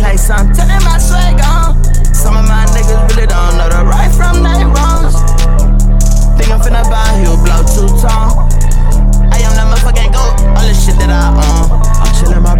Hey son, turning my swag on. Some of my niggas really don't know the right from they wrongs. Think I'm finna buy, he'll blow 2 tone. I am that motherfucking goat, all the shit that I own. I'm chillin' my